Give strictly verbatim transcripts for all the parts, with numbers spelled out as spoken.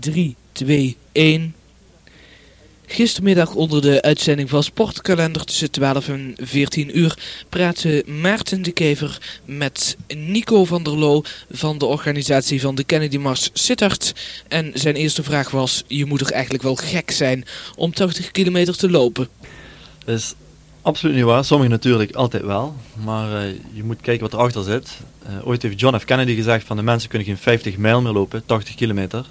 drie, twee, één. Gistermiddag onder de uitzending van Sportkalender tussen twaalf en veertien uur praatte Maarten de Kever met Nico van der Loo van de organisatie van de Kennedy Mars Sittard. En zijn eerste vraag was, je moet toch eigenlijk wel gek zijn om tachtig kilometer te lopen? Dat is absoluut niet waar. Sommigen natuurlijk altijd wel. Maar uh, je moet kijken wat erachter zit. Uh, ooit heeft John F. Kennedy gezegd van de mensen kunnen geen vijftig mijl meer lopen, tachtig kilometer.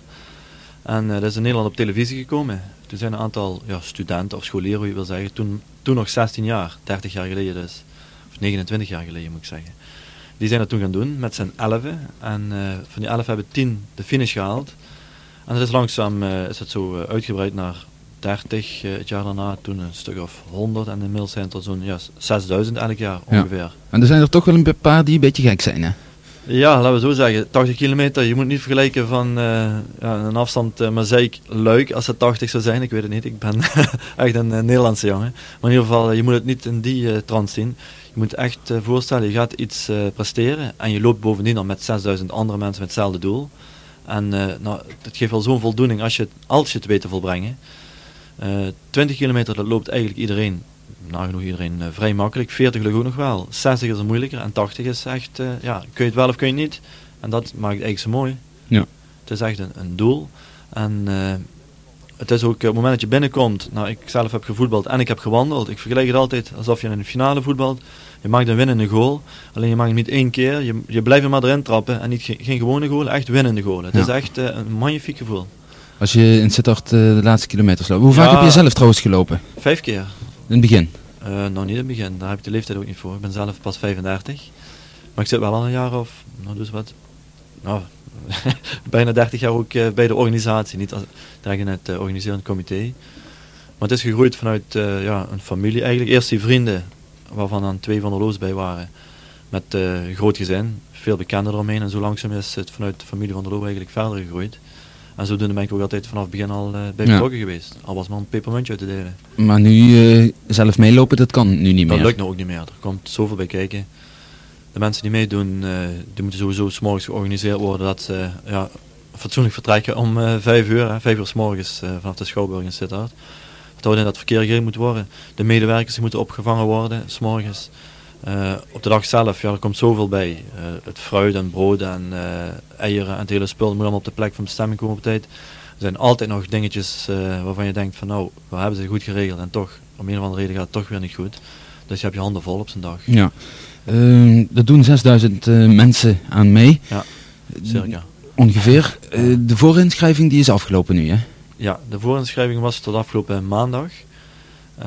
En uh, dat is in Nederland op televisie gekomen. Toen zijn een aantal ja, studenten of scholieren, hoe je wil zeggen, toen, toen nog zestien jaar, dertig jaar geleden dus. Of negenentwintig jaar geleden moet ik zeggen. Die zijn dat toen gaan doen met z'n elfen. En uh, van die elf hebben tien de finish gehaald. En dat is langzaam uh, is het zo uh, uitgebreid naar dertig uh, het jaar daarna, toen een stuk of honderd. En inmiddels zijn het er zo'n ja, zesduizend elk jaar ongeveer. Ja. En er zijn er toch wel een paar die een beetje gek zijn, hè? Ja, laten we zo zeggen, tachtig kilometer, je moet niet vergelijken van uh, ja, een afstand uh, Maaseik-Luik als het tachtig zou zijn, ik weet het niet, ik ben echt een uh, Nederlandse jongen. Maar in ieder geval, uh, je moet het niet in die uh, trant zien. Je moet echt uh, voorstellen, je gaat iets uh, presteren en je loopt bovendien dan met zesduizend andere mensen met hetzelfde doel. En uh, nou, het geeft wel zo'n voldoening als je het, als je het weet te volbrengen. Uh, twintig kilometer, dat loopt eigenlijk iedereen. Nagenoeg iedereen uh, vrij makkelijk. veertig lukt ook nog wel. zestig is er moeilijker en tachtig is echt, uh, ja, kun je het wel of kun je het niet. En dat maakt het eigenlijk zo mooi. Ja. Het is echt een, een doel. En uh, het is ook, op het moment dat je binnenkomt, nou ik zelf heb gevoetbald en ik heb gewandeld. Ik vergelijk het altijd alsof je in een finale voetbalt. Je maakt een winnende goal, alleen je maakt hem niet één keer. Je, je blijft hem maar erin trappen en niet geen, geen gewone goal, echt winnende goal. Het ja. is echt uh, een magnifiek gevoel. Als je in Sittard uh, de laatste kilometers loopt. Hoe vaak ja, heb je zelf trouwens gelopen? Vijf keer. In het begin? Uh, nou niet in het begin, daar heb ik de leeftijd ook niet voor. Ik ben zelf pas vijfendertig. Maar ik zit wel al een jaar of, nou dus wat, nou, bijna dertig jaar ook uh, bij de organisatie. Niet als, direct in het uh, organiserend comité. Maar het is gegroeid vanuit uh, ja, een familie eigenlijk. Eerst die vrienden, waarvan dan twee van de Loos bij waren. Met uh, een groot gezin, veel bekenden eromheen. En zo langzaam is het vanuit de familie van der Loo eigenlijk verder gegroeid. En zodoende ben ik ook altijd vanaf het begin al uh, bij betrokken ja. geweest. Al was maar een pepermuntje uit te delen. Maar nu uh, zelf meelopen, dat kan nu niet meer? Dat lukt nou ook niet meer. Er komt zoveel bij kijken. De mensen die meedoen, uh, die moeten sowieso 's morgens georganiseerd worden dat ze uh, ja, fatsoenlijk vertrekken om uh, vijf uur. Hè, vijf uur 's morgens uh, vanaf de Schouwburg in Sittard. Dat houdt in dat verkeer geregeld moet worden. De medewerkers die moeten opgevangen worden 's morgens. Uh, op de dag zelf, ja, er komt zoveel bij. Uh, het fruit en brood en uh, eieren en het hele spul moet allemaal op de plek van bestemming komen op tijd. Er zijn altijd nog dingetjes uh, waarvan je denkt van nou, we hebben ze goed geregeld en toch, om een of andere reden gaat het toch weer niet goed. Dus je hebt je handen vol op zijn dag. Ja, uh, er doen zesduizend uh, mensen aan mee. Ja, circa. Ongeveer. Uh, de voorinschrijving die is afgelopen nu, hè? Ja, de voorinschrijving was tot afgelopen maandag. Uh,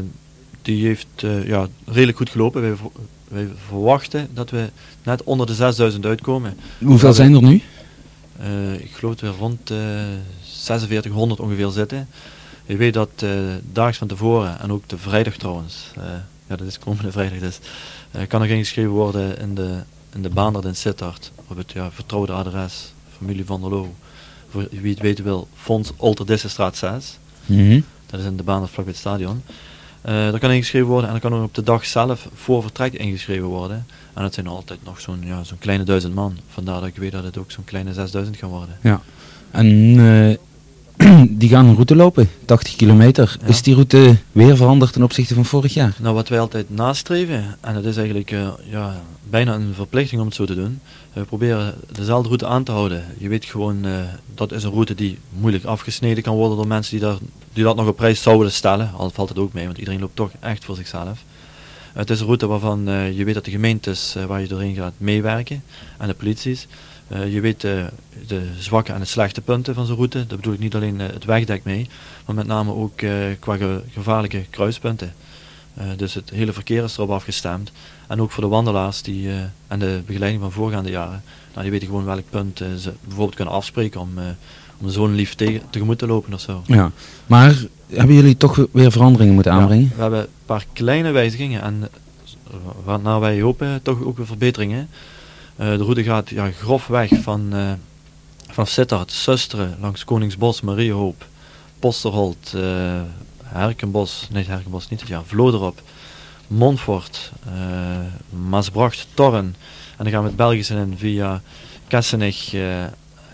Die heeft uh, ja, redelijk goed gelopen. Wij, wij verwachten dat we net onder de zesduizend uitkomen. Hoeveel zijn er nu? Uh, ik geloof dat we rond uh, zesenveertighonderd ongeveer zitten. Je weet dat uh, daags van tevoren, en ook de vrijdag trouwens, uh, ja dat is komende vrijdag dus, uh, kan er ingeschreven worden in de, in de Baandert in Sittard. Op het ja, vertrouwde adres, familie van der Loo. Voor wie het weten wil, Fonds Olterdissestraat zes. Mm-hmm. Dat is in de Baandert vlak bij het stadion. Uh, daar kan ingeschreven worden en dan kan ook op de dag zelf voor vertrek ingeschreven worden. En dat zijn altijd nog zo'n ja, zo'n kleine duizend man. Vandaar dat ik weet dat het ook zo'n kleine zesduizend gaan worden. Ja. En uh, die gaan een route lopen, tachtig kilometer. Ja. Is die route weer veranderd ten opzichte van vorig jaar? Nou, wat wij altijd nastreven, en dat is eigenlijk uh, ja, bijna een verplichting om het zo te doen. We proberen dezelfde route aan te houden. Je weet gewoon, uh, dat is een route die moeilijk afgesneden kan worden door mensen die, daar, die dat nog op prijs zouden stellen. Al valt het ook mee, want iedereen loopt toch echt voor zichzelf. Uh, het is een route waarvan uh, je weet dat de gemeentes uh, waar je doorheen gaat meewerken en de polities. Uh, je weet uh, de zwakke en de slechte punten van zo'n route. Dat bedoel ik niet alleen uh, het wegdek mee, maar met name ook uh, qua ge- gevaarlijke kruispunten. Uh, dus het hele verkeer is erop afgestemd. En ook voor de wandelaars die, uh, en de begeleiding van voorgaande jaren. Nou, die weten gewoon welk punt uh, ze bijvoorbeeld kunnen afspreken om, uh, om zo'n lief tegen, tegemoet te lopen of zo. Ja, maar hebben jullie toch weer veranderingen moeten aanbrengen? Ja, we hebben een paar kleine wijzigingen en uh, waarnaar wij hopen toch ook weer verbeteringen. Uh, de route gaat ja, grofweg van, uh, van Sittard, Susteren, langs Koningsbos, Mariehoop, Posterholt, uh, Herkenbos, nee Herkenbos niet, ja, Vloderop, Montfort, uh, Maasbracht, Torren. En dan gaan we het Belgische in via Kessenich, uh, uh,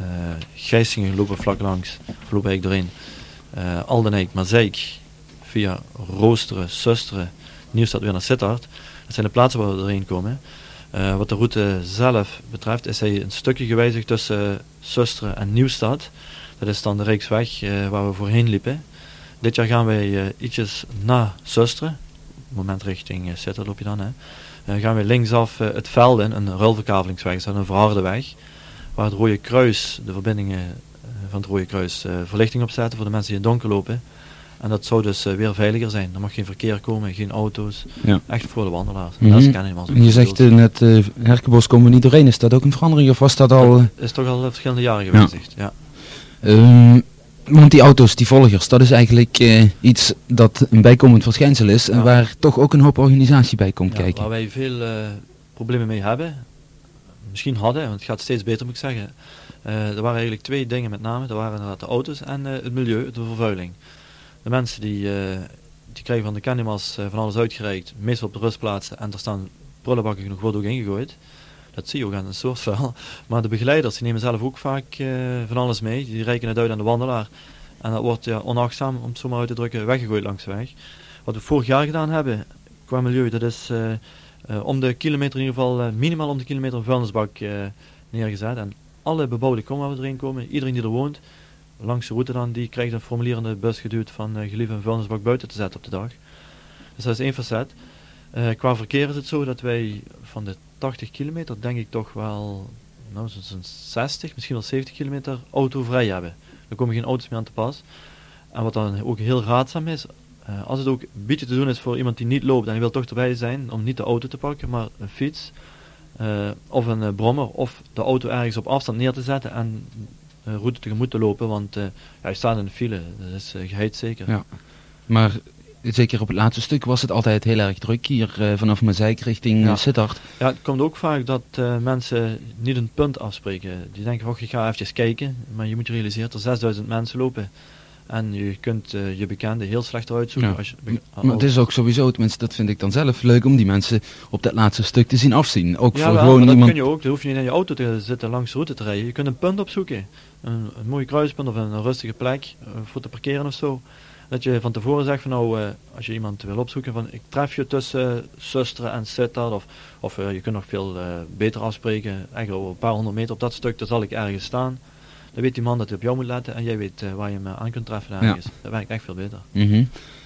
uh, Gijsingen lopen vlak langs, lopen eigenlijk doorheen. Uh, Aldenijk, Mazeik, via Roosteren, Susteren, Nieuwstad weer naar Sittard. Dat zijn de plaatsen waar we doorheen komen. Uh, wat de route zelf betreft is hij een stukje gewijzigd tussen uh, Susteren en Nieuwstad. Dat is dan de Rijksweg uh, waar we voorheen liepen. Dit jaar gaan wij uh, ietsjes na Susteren, moment richting uh, Sittard loop je dan, hè. Uh, gaan we linksaf uh, het veld in, een ruilverkavelingsweg, dat is een verharde weg, waar het Rode Kruis, de verbindingen uh, van het Rode Kruis, uh, verlichting op zetten voor de mensen die in het donker lopen. En dat zou dus uh, weer veiliger zijn. Er mag geen verkeer komen, geen auto's. Ja. Echt voor de wandelaars. Mm-hmm. Dat is kennis, je zegt uh, net, uh, Herkenbos komen we niet doorheen. Is dat ook een verandering of was dat al... Uh... Dat is toch al verschillende jaren gewijzigd, ja. ja. Um, want die auto's, die volgers, dat is eigenlijk uh, iets dat een bijkomend verschijnsel is. Ja. En waar toch ook een hoop organisatie bij komt ja, kijken. Waar wij veel uh, problemen mee hebben. Misschien hadden, want het gaat steeds beter moet ik zeggen. Uh, er waren eigenlijk twee dingen met name. Er waren inderdaad de auto's en uh, het milieu, de vervuiling. De mensen die, uh, die krijgen van de Candymas uh, van alles uitgereikt, meestal op de rustplaatsen, en er staan prullenbakken genoeg, wordt ook ingegooid. Dat zie je ook aan een soort vuil. Maar de begeleiders die nemen zelf ook vaak uh, van alles mee, die reiken het uit aan de wandelaar. En dat wordt ja, onachtzaam, om het zo maar uit te drukken, weggegooid langs de weg. Wat we vorig jaar gedaan hebben, qua milieu, dat is uh, uh, om de kilometer in ieder geval, uh, minimaal om de kilometer een vuilnisbak uh, neergezet. En alle bebouwde kom waar we erin komen, iedereen die er woont, langs de route dan, die krijgt een formulier in de bus geduwd van uh, gelieve een vuilnisbak buiten te zetten op de dag. Dus dat is één facet. Uh, qua verkeer is het zo dat wij van de tachtig kilometer denk ik toch wel nou, zo'n zestig, misschien wel zeventig kilometer autovrij hebben. Er komen geen auto's meer aan te pas. En wat dan ook heel raadzaam is, uh, als het ook een beetje te doen is voor iemand die niet loopt en die wil toch erbij zijn om niet de auto te pakken, maar een fiets uh, of een uh, brommer of de auto ergens op afstand neer te zetten en Uh, route tegemoet te lopen, want uh, ja, je staat in de file, dat is uh, geheid zeker. Ja. Maar zeker op het laatste stuk was het altijd heel erg druk hier uh, vanaf Mazeik richting ja. uh, Sittard. Ja, het komt ook vaak dat uh, mensen niet een punt afspreken. Die denken, oh, ik ga even kijken, maar je moet je realiseren dat er zesduizend mensen lopen. En je kunt uh, je bekende heel slecht eruit zoeken. Ja. Als je be- maar het is ook sowieso, tenminste dat vind ik dan zelf leuk, om die mensen op dat laatste stuk te zien afzien. Ook ja, voor wel, gewoon maar dat iemand... kun je ook. Dan hoef je niet in je auto te zitten langs de route te rijden. Je kunt een punt opzoeken. Een, een mooi kruispunt of een, een rustige plek uh, voor te parkeren of zo. Dat je van tevoren zegt van nou, uh, als je iemand wil opzoeken van ik tref je tussen uh, Susteren en Sittard. Of, of uh, je kunt nog veel uh, beter afspreken. Eigenlijk een paar honderd meter op dat stuk, daar zal ik ergens staan. Dan weet die man dat hij op jou moet letten en jij weet uh, waar je hem uh, aan kunt treffen ergens. Ja. Dat werkt echt veel beter. Mm-hmm.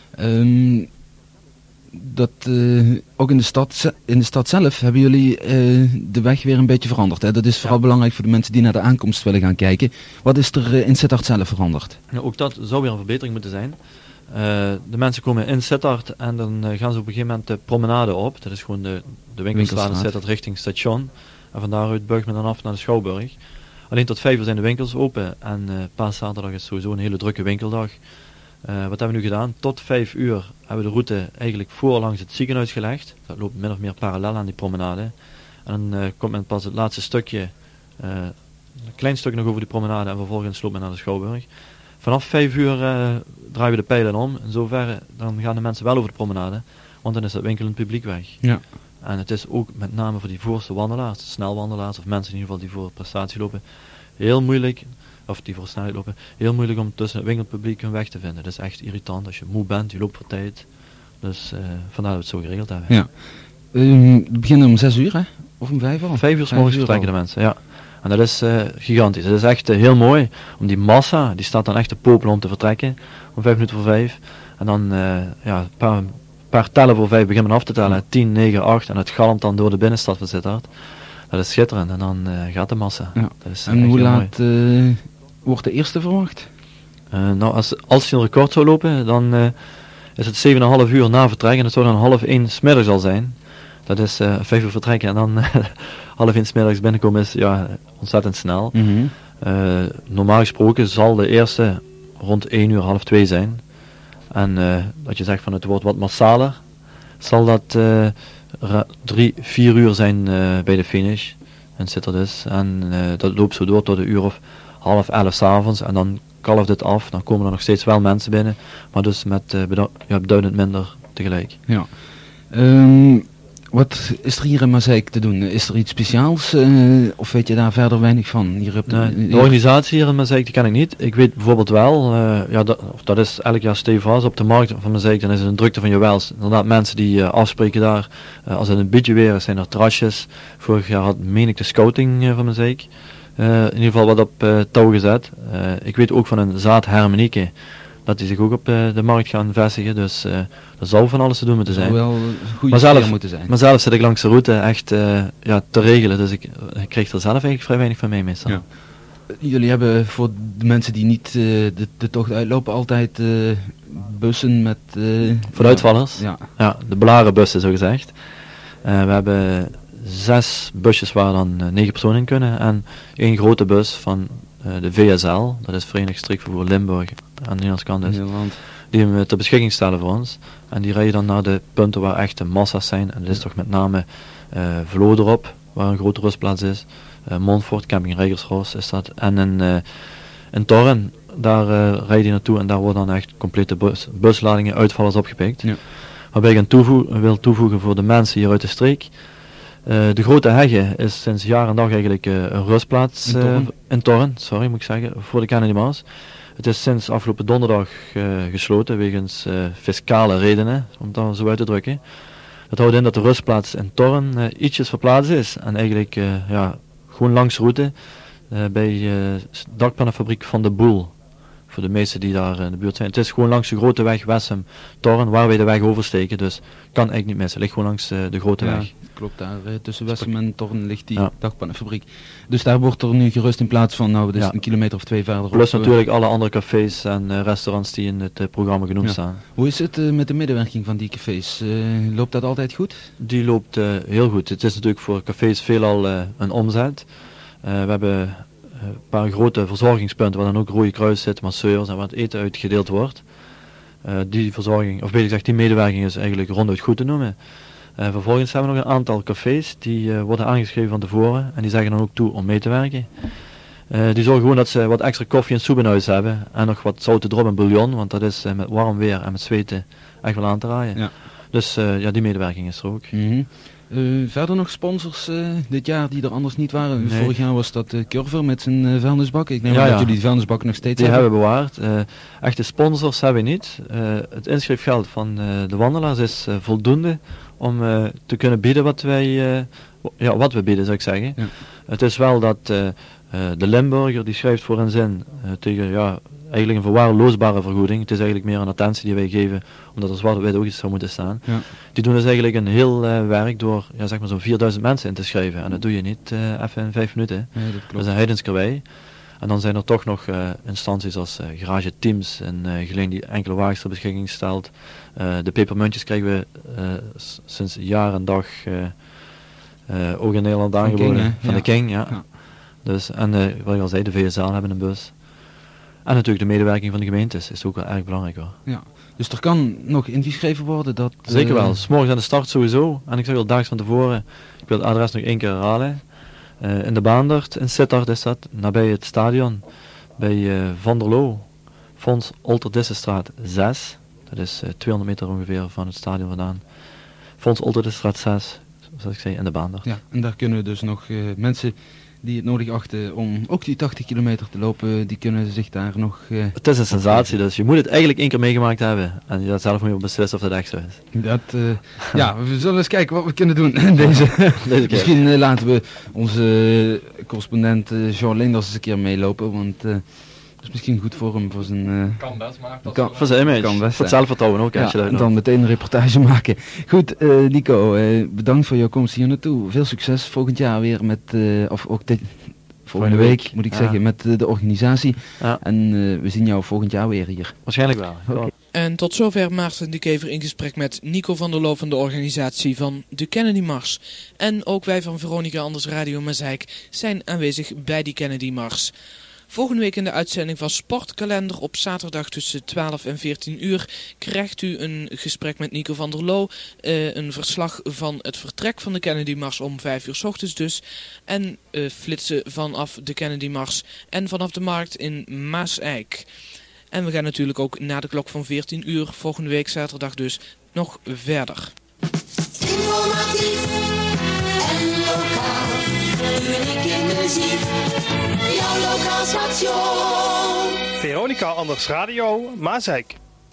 Um, dat, uh, ook in de, stad, in de stad zelf hebben jullie uh, de weg weer een beetje veranderd. Hè? Dat is vooral ja. belangrijk voor de mensen die naar de aankomst willen gaan kijken. Wat is er uh, in Sittard zelf veranderd? Ja, ook dat zou weer een verbetering moeten zijn. Uh, de mensen komen in Sittard en dan uh, gaan ze op een gegeven moment de promenade op. Dat is gewoon de, de winkelstraat in Sittard richting station. En van daaruit buigt men dan af naar de Schouwburg. Alleen tot vijf uur zijn de winkels open en uh, paaszaterdag is sowieso een hele drukke winkeldag. Uh, wat hebben we nu gedaan? Tot vijf uur hebben we de route eigenlijk voor langs het ziekenhuis gelegd. Dat loopt min of meer parallel aan die promenade. En dan uh, komt men pas het laatste stukje, uh, een klein stukje nog over die promenade en vervolgens loopt men naar de Schouwburg. Vanaf vijf uur uh, draaien we de pijlen om. In zoverre dan gaan de mensen wel over de promenade, want dan is dat winkelend publiek weg. Ja. En het is ook met name voor die voorste wandelaars, snelwandelaars of mensen in ieder geval die voor prestatie lopen, heel moeilijk, of die voor snelheid lopen, heel moeilijk om tussen het winkelpubliek hun weg te vinden. Dat is echt irritant als je moe bent, je loopt voor tijd. Dus uh, vandaar dat we het zo geregeld hebben. Ja. Um, we beginnen om zes uur, hè? Of om vijf uur? Vijf uur 's morgens vertrekken de mensen, ja. En dat is uh, gigantisch. Dat is echt uh, heel mooi. Om die massa, die staat dan echt te popelen om te vertrekken. Om vijf minuten voor vijf. En dan, uh, ja, een paar, paar tellen voor vijf beginnen we af te tellen. tien, negen, acht. En het galmt dan door de binnenstad van Sittard. Dat is schitterend. En dan uh, gaat de massa. Ja. Dat is, uh, en hoe laat uh, wordt de eerste verwacht? Uh, nou, als, als je een record zou lopen, dan uh, is het zeven komma vijf uur na vertrek. En het zou dan half één 's middags al zijn. Dat is uh, vijf uur vertrekken en dan uh, half één 's middags binnenkomen is ja, ontzettend snel. Mm-hmm. Uh, normaal gesproken zal de eerste rond één uur, half twee zijn. En uh, dat je zegt van het wordt wat massaler, zal dat uh, ra- drie, vier uur zijn uh, bij de finish. En zit er dus. En uh, dat loopt zo door tot een uur of half elf 's avonds. En dan kalft het af. Dan komen er nog steeds wel mensen binnen. Maar dus met uh, bedu- ja, beduidend minder tegelijk. Ja. Um, Wat is er hier in Maaseik te doen? Is er iets speciaals uh, of weet je daar verder weinig van? Hier hebt nee, de, de organisatie hier in Maaseik die ken ik niet. Ik weet bijvoorbeeld wel, uh, ja, dat, dat is elk jaar stevast op de markt van Maaseik. Dan is het een drukte van Jawels. Inderdaad mensen die uh, afspreken daar. Uh, als het een beetje weer is, zijn er terrasjes. Vorig jaar had meen ik de scouting uh, van Maaseik. Uh, in ieder geval wat op uh, touw gezet. Uh, ik weet ook van een zaad Hermenieke. Dat die zich ook op uh, de markt gaan vestigen. Dus uh, er zou van alles te doen moeten zijn. Dat zou wel goede maar zelf, moeten zijn. Maar zelf zit ik langs de route echt uh, ja, te regelen. Dus ik, ik kreeg er zelf eigenlijk vrij weinig van mee meestal. Ja. Jullie hebben voor de mensen die niet uh, de, de tocht uitlopen altijd uh, bussen met... Uh, voor de uitvallers? Ja. Ja, de blaren bussen zo gezegd. Uh, we hebben zes busjes waar dan uh, negen personen in kunnen. En één grote bus van uh, de V S L. Dat is Verenigd Streekvervoer Limburg. Aan de Nederlandse kant dus. Nederland. Die we ter beschikking stellen voor ons. En die rijden dan naar de punten waar echte massa's zijn. En dat is toch met name uh, Vlodrop, waar een grote rustplaats is. Uh, Montfort, camping Rijgersroos is dat. En in, uh, in Torren, daar uh, rijdt hij naartoe en daar worden dan echt complete bus, busladingen uitvallers opgepikt. Ja. Waarbij ik aan toevoeg, wil toevoegen voor de mensen hier uit de streek. Uh, de Grote Hegge is sinds jaar en dag eigenlijk uh, een rustplaats uh, in, Torren. in Torren, sorry moet ik zeggen, voor de Kennedy Mars. Het is sinds afgelopen donderdag uh, gesloten wegens uh, fiscale redenen, om het dan zo uit te drukken. Dat houdt in dat de rustplaats in Torren uh, ietsjes verplaatst is en eigenlijk uh, ja, gewoon langs route uh, bij uh, dakpannenfabriek Van de Boel. Voor de meesten die daar in de buurt zijn. Het is gewoon langs de grote weg Wessem-Torren waar wij de weg oversteken, dus kan eigenlijk niet missen. Het ligt gewoon langs uh, de grote ja, weg. Klopt, daar uh, tussen Wessem en Torren ligt die ja. dakpannenfabriek. Dus daar wordt er nu gerust in plaats van, nou, dus ja. een kilometer of twee verder. Plus op, natuurlijk uh, alle andere cafés en uh, restaurants die in het uh, programma genoemd ja. staan. Hoe is het uh, met de medewerking van die cafés? Uh, loopt dat altijd goed? Die loopt uh, heel goed. Het is natuurlijk voor cafés veelal uh, een omzet. Uh, we hebben een paar grote verzorgingspunten waar dan ook Rode Kruis zit, masseurs en waar het eten uitgedeeld wordt. Uh, die verzorging, of beter gezegd, die medewerking is eigenlijk ronduit goed te noemen. Uh, vervolgens hebben we nog een aantal cafés die uh, worden aangeschreven van tevoren en die zeggen dan ook toe om mee te werken. Uh, die zorgen gewoon dat ze wat extra koffie en soep in huis hebben en nog wat zoute drop en bouillon, want dat is uh, met warm weer en met zweten echt wel aan te raaien. Ja. Dus uh, ja, die medewerking is er ook. Mm-hmm. Uh, verder nog sponsors uh, dit jaar die er anders niet waren? Nee. Vorig jaar was dat uh, Curver met zijn uh, vuilnisbak. Ik neem ja, aan ja. dat jullie die vuilnisbak nog steeds die hebben. Die hebben we bewaard. Uh, echte sponsors hebben we niet. Uh, het inschrijfgeld van uh, de wandelaars is uh, voldoende om uh, te kunnen bieden wat wij uh, ja, wat we bieden, zou ik zeggen. Ja. Het is wel dat uh, uh, de Limburger die schrijft voor een zin uh, tegen ja, eigenlijk een verwaarloosbare vergoeding. Het is eigenlijk meer een attentie die wij geven, omdat er zwart op wit ook iets zou moeten staan. Ja. Die doen dus eigenlijk een heel uh, werk door ja, zeg maar zo'n vierduizend mensen in te schrijven. En dat doe je niet uh, even in vijf minuten. Nee, dat, dat is een heidenskerwij. En dan zijn er toch nog uh, instanties als uh, Garage Teams en uh, Geleen die enkele wagens ter beschikking stelt. Uh, de pepermuntjes krijgen we uh, s- sinds jaar en dag uh, uh, ook in Nederland van aangeboden. King, van ja. de King, ja. ja. Dus, en uh, wat ik al zei, de V S L hebben een bus. En natuurlijk de medewerking van de gemeentes is ook wel erg belangrijk hoor. Ja. Dus er kan nog ingeschreven worden? Dat, uh... Zeker wel. 's Morgens aan de start sowieso. En ik zeg al daags van tevoren, ik wil het adres nog één keer herhalen. Uh, in de Baandert, in Sittard is dat, nabij het stadion, bij uh, Van der Loo, Fons Olterdissestraat zes. Dat is uh, tweehonderd meter ongeveer van het stadion vandaan. Fons Olterdissestraat zes, zoals ik zei, in de Baandert. Ja, en daar kunnen dus nog uh, mensen die het nodig achten om ook die tachtig kilometer te lopen, die kunnen zich daar nog... Uh, het is een sensatie, dus je moet het eigenlijk één keer meegemaakt hebben. En je zelf moet je beslissen of dat echt zo is. Dat, uh, ja, we zullen eens kijken wat we kunnen doen in deze... deze Misschien uh, laten we onze uh, correspondent uh, Jean Leenders eens een keer meelopen, want... Uh, dat is misschien goed voor hem, voor zijn... Uh, kan best, maar dat kan, voor zijn image, kan best, voor het zelfvertrouwen ook. Ja, als je dat en dan meteen een reportage maken. Goed, uh, Nico, uh, bedankt voor jouw komst hier naartoe. Veel succes volgend jaar weer met, uh, of ook dit, volgende week, week moet ik ja. zeggen, met uh, de organisatie. Ja. En uh, we zien jou volgend jaar weer hier. Waarschijnlijk wel. Okay. En tot zover Maarten de Kever in gesprek met Nico van der Loo van de organisatie van de Kennedy Mars. En ook wij van Veronica Anders Radio Maaseik zijn aanwezig bij die Kennedy Mars. Volgende week in de uitzending van Sportkalender op zaterdag tussen twaalf en veertien uur krijgt u een gesprek met Nico van der Loo. Uh, een verslag van het vertrek van de Kennedy Mars om vijf uur 's ochtends dus. En uh, flitsen vanaf de Kennedy Mars en vanaf de markt in Maaseik. En we gaan natuurlijk ook na de klok van veertien uur volgende week zaterdag dus nog verder. Informatief en lokaal, uniek in muziek, jouw lokaal station. Veronica Anders Radio, Maasijk.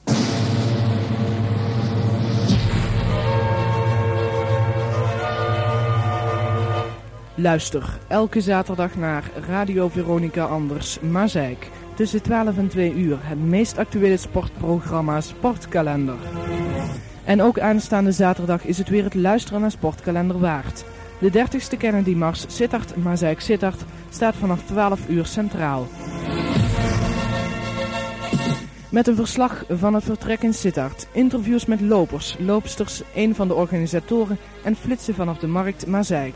Luister elke zaterdag naar Radio Veronica Anders Maasijk. Tussen twaalf en twee uur het meest actuele sportprogramma Sportkalender. En ook aanstaande zaterdag is het weer het luisteren naar Sportkalender waard. De dertigste Kennedy Mars Sittard Maasijk Sittard staat vanaf twaalf uur centraal. Met een verslag van het vertrek in Sittard, interviews met lopers, loopsters, een van de organisatoren en flitsen vanaf de markt Maasijk.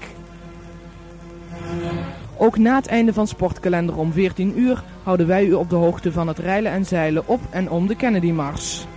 Ook na het einde van Sportkalender om veertien uur houden wij u op de hoogte van het reilen en zeilen op en om de Kennedy Mars.